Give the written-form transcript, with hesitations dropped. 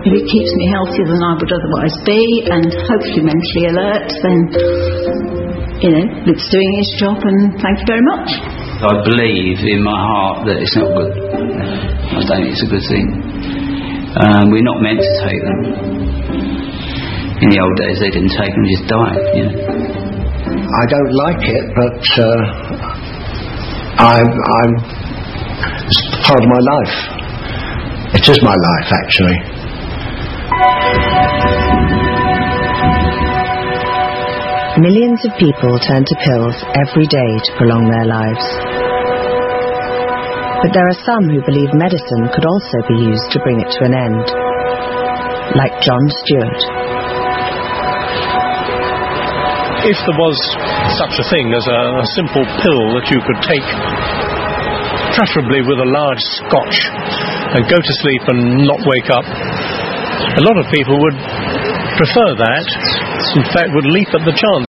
if it keeps me healthier than I would otherwise be and hopefully mentally alert, then, it's doing its job, and thank you very much. I believe in my heart that it's not good. I don't think it's a good thing. We're not meant to take them. In the old days they didn't take them, just died. I don't like it, but it's part of my life. It is my life, actually. Millions of people turn to pills every day to prolong their lives. But there are some who believe medicine could also be used to bring it to an end, like John Stewart. If there was such a thing as a simple pill that you could take, preferably with a large scotch, and go to sleep and not wake up, a lot of people would prefer that, in fact would leap at the chance.